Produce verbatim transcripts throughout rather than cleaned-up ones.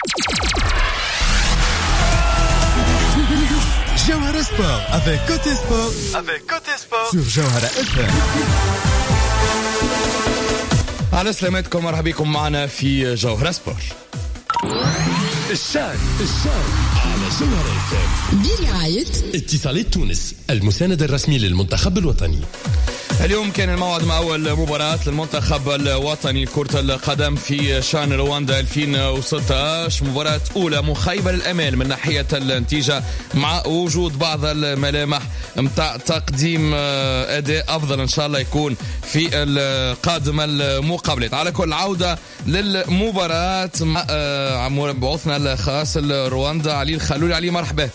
Jawhara Sport avec Côté Sport, avec Côté Sport sur Jawhara إف إم. على سلامتكم، مرحبا بكم معنا في جوهرة سبور. الشاي الشاي على جوهرة إف إم برعاية اتصالات تونس، المساند الرسمي للمنتخب الوطني. اليوم كان الموعد مع أول مباراة للمنتخب الوطني لكرة القدم في شان رواندا ألفين وستة عشر، مباراة أولى مخيبة للأمال من ناحية النتيجة مع وجود بعض الملامح متاع تقديم أداء أفضل إن شاء الله يكون في القادمة المقابلات. على كل عودة للمباراة مع بعثنا الخاص لرواندا علي الخلولي. علي مرحبا.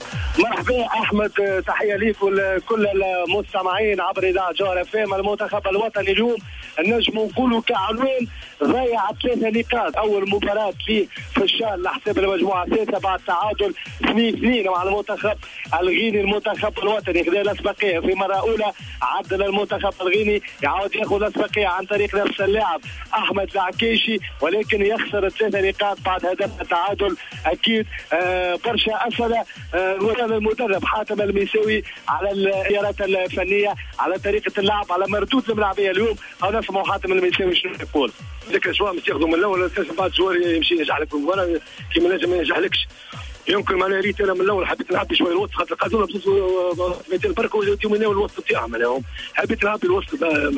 مرحبا احمد، تحيه ليك ولكل المستمعين عبر اذاعه جوهرة إف إم. المنتخب الوطني اليوم النجم نقولوا كعنوان ضيع ثلاثة نقاط. اول مباراه فيه في الشان لحساب المجموعه السادسه بعد تعادل اثنين اثنين مع المنتخب الغيني. المنتخب الوطني خذا الاسبقيه في مره اولى، عدل المنتخب الغيني يعاود ياخذ الاسبقيه عن طريق نفس اللاعب احمد العكيشي، ولكن يخسر ثلاثة نقاط بعد هدف التعادل. اكيد آه برشا اسئله آه المدرب حاتم الميساوي على الاختيارات الفنيه، على طريقه اللعب، على مردود الملاعبيه اليوم. او نسمعوا حاتم الميساوي شنو يقول. ذكر شويه مش ياخذوا من الاول، بعد شويه يمشي ينجح لك في المباراه كيما لازم ما ينجحلكش. يمكن معناها ريت انا من الاول حبيت نلعب شويه الوسط، خاطر قعدونا مئتين بركه وجاو من الوسط تاعهم. انا حبيت نلعب الوسط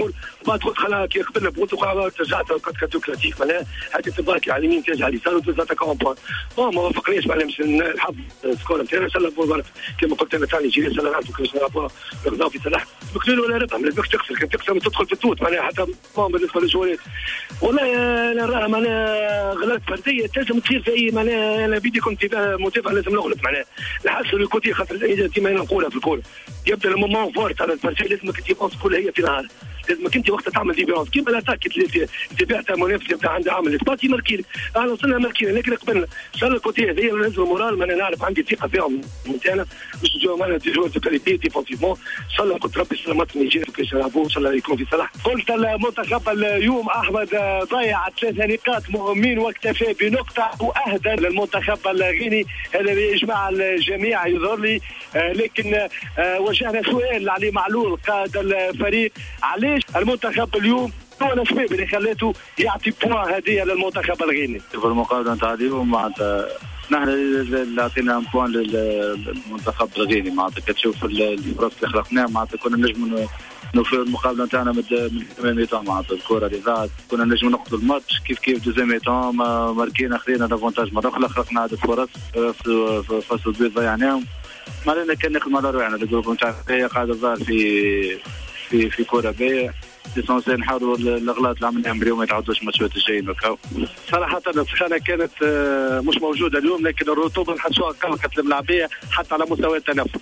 بعد قلت خلاها كي قبلنا بقولت رجعت قد كاتو كلاسيك معناها حبيت تبارك على اليمين ترجع على اليسار وتزات كومبون بون ما وافقنيش معناها باش نلعب سكور نتاعنا ان شاء الله بول كيما قلت انا ثاني جيري ان شاء الله نعرفوا كيفاش نلعبوا نغزاو في صلاح بكلول ولا ربح. ما لازمكش تخسر، كي تخسر تدخل في التوت معناها حتى بون بالنسبه للجوالات. والله انا راها معناها غلط فرديه تلزم تصير في اي معناها. انا بدي كنت متابع لازم نغلط معناها نحسن الكوتي، خاطر ديما نقولها في الكوره يبدا المومون فورت على البارتي لازمك انت تبونس كلها هي في نهار، لازمك انت وقت تعمل ديفيرونس كيما الاتاك تبعت منافس يبدا عنده عامل سباتي ماركيني. انا وصلنا ماركيني لكن قبلنا ان شاء الله الكوتي هذه لازم مورال. ما انا نعرف عندي ثقه فيهم نتاعنا باش يجوا معنا دي جوار دو كاليتي ديفونسيفمون. ان شاء الله قلت ربي سلامتنا يجي كيفاش يلعبوا ان شاء الله يكون في صلاح. قلت المنتخب اليوم احمد ضيع ثلاثه نقاط مهمين واكتفى بنقطه واهدى للمنتخب الغيني. هذا باجماع الجميع يظهر لي، آه لكن آه وجهنا سؤال علي معلول قائد الفريق، علاش المنتخب اليوم هو الاسباب اللي خلاته يعطي بوان هديه للمنتخب الغيني في المقابله نتاع اليوم؟ معناتها نحن اللي عطينا بوان للمنتخب الغيني. معناتها كتشوف الفرص اللي خلقناها معناتها كنا نجم نوفيو المقابله نتاعنا من الثمان ميتون. معناتها الكره اللي ضاعت كنا نجم نقتلوا الماتش كيف كيف دوزيام ميتون ماركينا خذينا لافونتاج مره اخرى، خلقنا عدد فرص في فاصل البيض ضيعناهم. ما لنا كان ناخذ على روحنا الجروب نتاع هي قاعده الظاهر في في في كره باهيه ليسونسيال. نحاولوا الاغلاط اللي عملناهم اليوم ما يتعودوش ماتشات الجايين. صراحه السخانه كانت مش موجوده اليوم، لكن الرطوبه نحسوها كانت الملاعبيه حتى على مستوى التنفس.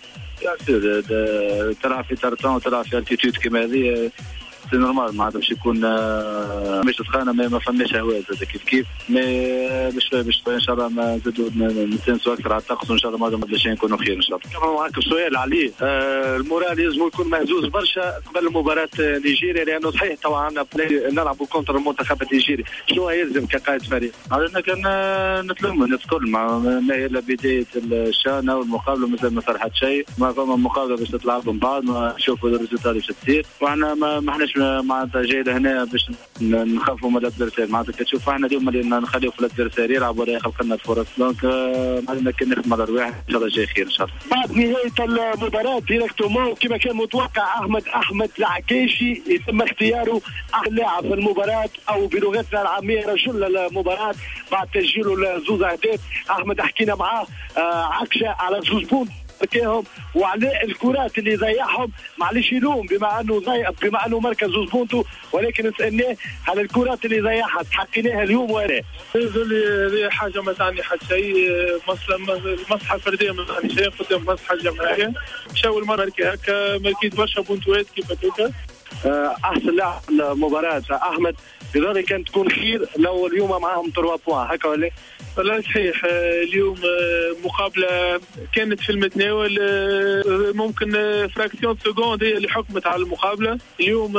تلعب في ترتان وتلعب في التيتود كما هذه سي نورمال معناتها باش يكون مش سخانه ما فماش هواء زاد كيف كيف. مي باش باش ان شاء الله ما نزيدوا نتنسوا اكثر على الطقس وان شاء الله ما باش نكونوا خير ان شاء الله. كمان معك سؤال عليه، آه المورال لازم يكون مهزوز برشا قبل مباراه نيجيريا، لانه صحيح تو عندنا نلعبوا كونتر المنتخب النيجيري. شنو يلزم كقائد فريق؟ علينا كان نتلموا الناس الكل ما هي الا بدايه الشانه والمقابله مازال ما صار حتى شيء. ما فما مقابله باش تتلعب من بعد ما نشوفوا الريزلت اللي باش تصير، وحنا ما احناش معناتها جاي لهنا باش نخافوا من الادفيرسير. معناتها كتشوف احنا اليوم اللي نخليو في الادفيرسير يلعب ولا يخلق لنا الفرص. دونك معلنا كي نخدم على الرواح ان شاء الله جاي خير ان شاء الله. بعد نهايه المباراه ديريكتومون كما كان متوقع احمد احمد العكيشي يتم اختياره احسن لاعب في المباراه، او بلغتنا العاميه رجل المباراه بعد تسجيله لزوز اهداف. احمد حكينا معاه آه عكشه على زوز بونت بكاهم وعلى الكرات اللي ضيعهم. معلش يلوم بما انه ضيع بما انه مركز زوزبونتو، ولكن سالناه على الكرات اللي ضيعها حقيناها اليوم ولا هذه حاجه ما تعني حتى شيء. مصلحه فرديه ما تعني شيء قدام مصلحه جماعيه. مشاو المره هكا ماركيت برشا بونتوات كيف هكا احسن لاعب المباراه احمد بذلك كانت تكون خير لو اليوم معاهم ثلاثة بوان هكا ولا لا صحيح. اليوم مقابلة كانت في المتناول، ممكن فراكسيون سكوند هي اللي حكمت على المقابلة اليوم.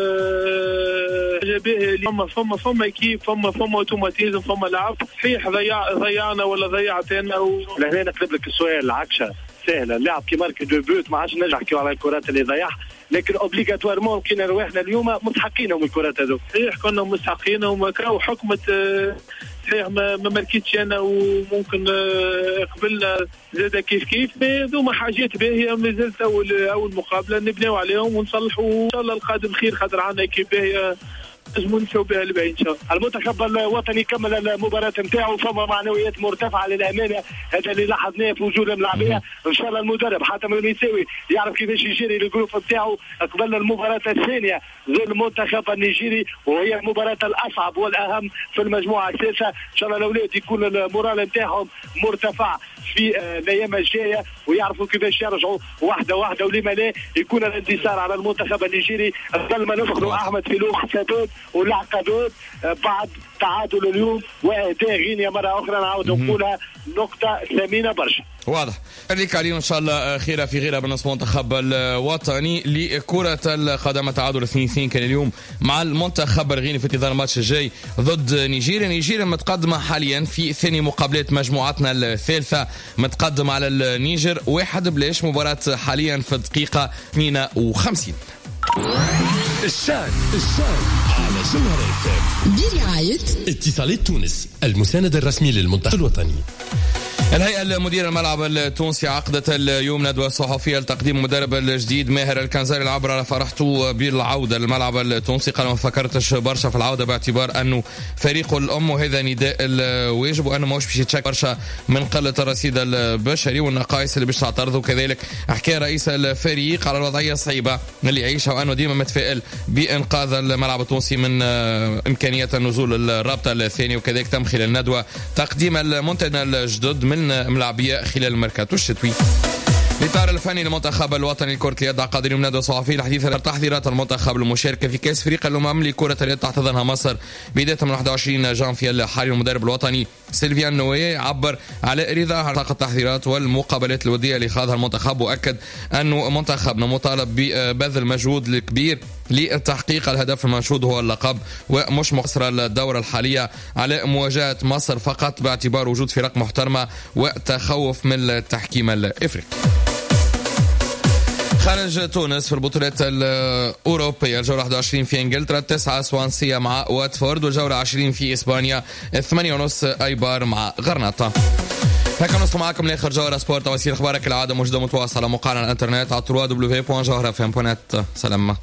جابيه اليوم فما فما كيف فما فما اوتوماتيزم فما لعب صحيح. ضيع ضيعنا ولا ضيعتنا و... لهنا نكتب لك السؤال العكشة سهلة. اللاعب كي مارك دو بوت ما عادش نرجع نحكيو على الكرات اللي ضيعها، لكن اوبليغاتوارمون كينا رواحنا اليوم مستحقينهم الكرات هذو. صحيح كنا مستحقينهم وكاو حكمت صحيح ما ما ماركيتش انا وممكن قبلنا زاد كيف كيف. هذوما حاجات باهيه مازالت اول اول مقابله نبنيو عليهم ونصلحوا ان شاء الله القادم خير خاطر عندنا كيف باهيه نجمو نمشيو بها البعيد ان شاء الله. المنتخب الوطني كمل المباراه نتاعو فما معنويات مرتفعه للامانه، هذا اللي لاحظناه في وجود الملاعبيه. ان شاء الله المدرب حاتم النساوي يعرف كيفاش يجري الجروب نتاعو قبل المباراه الثانيه ضد المنتخب النيجيري، وهي المباراه الاصعب والاهم في المجموعه السادسه. ان شاء الله الاولاد يكون المورال نتاعهم مرتفع في الايام الجايه ويعرفوا كيفاش يرجعوا واحده واحده، ولما لا يكون الانتصار على المنتخب النيجيري. قبل ما ندخلوا احمد في الحسابات والعقبات بعد تعادل اليوم واهداء غينيا مره اخرى نعاود نقولها نقطه ثمينه برشا. واضح هذيك علينا ان شاء الله خيره في غيرها بالنسبه للمنتخب الوطني لكره القدم. تعادل اثنين اثنين كان اليوم مع المنتخب الغيني في انتظار الماتش الجاي ضد نيجيريا. نيجيريا متقدمه حاليا في ثاني مقابلات مجموعتنا الثالثه، متقدم على النيجر واحد بلاش. مباراه حاليا في الدقيقه اثنين وخمسين. الشان الشان على جوهر اف ام برعاية اتصالات تونس المساند الرسمي للمنتخب الوطني. الهيئة المديرة الملعب التونسي عقدت اليوم ندوة صحفية لتقديم المدرب الجديد ماهر الكنزاري. العبر على فرحته بالعودة للملعب التونسي، قال ما فكرتش برشا في العودة باعتبار أنه فريق الأم وهذا نداء الواجب، وأنه ماهوش باش يتشك برشا من قلة الرصيد البشري والنقائص اللي باش تعترض. وكذلك حكى رئيس الفريق على الوضعية الصعيبة اللي يعيشها وأنه ديما متفائل بإنقاذ الملعب التونسي من إمكانية النزول الرابطة الثانية. وكذلك تم خلال الندوة تقديم المنتج الجدد من ملاعبية خلال الميركاتو الشتوي. الإطار الفني للمنتخب الوطني لكرة اليد قادر يوم ندوة صحفية الحديث عن تحضيرات المنتخب للمشاركة في كأس فريق الأمم لكرة اليد تحت ظنها مصر بداية من واحد وعشرين جانفي الحالي. المدرب الوطني سيلفيان نوية عبر على رضاه على التحضيرات والمقابلات الودية اللي خاضها المنتخب، وأكد أنه منتخبنا مطالب ببذل مجهود الكبير لتحقيق الهدف المنشود هو اللقب، ومش مقصر الدورة الحالية على مواجهة مصر فقط باعتبار وجود فرق محترمة وتخوف من التحكيم الإفريقي. خارج تونس في البطولات الأوروبية الجولة واحد وعشرين في إنجلترا، تسعة سوانسية مع واتفورد، والجولة عشرين في إسبانيا ثمانية ونص أيبار مع غرناطة. هكا نوصل معكم لاخر جوهرة سبورت. وسيل اخبارك العاده موجوده متواصله موقعنا على الانترنت على دبليو دبليو دبليو دوت جوهرة اف ام دوت نت. سلام.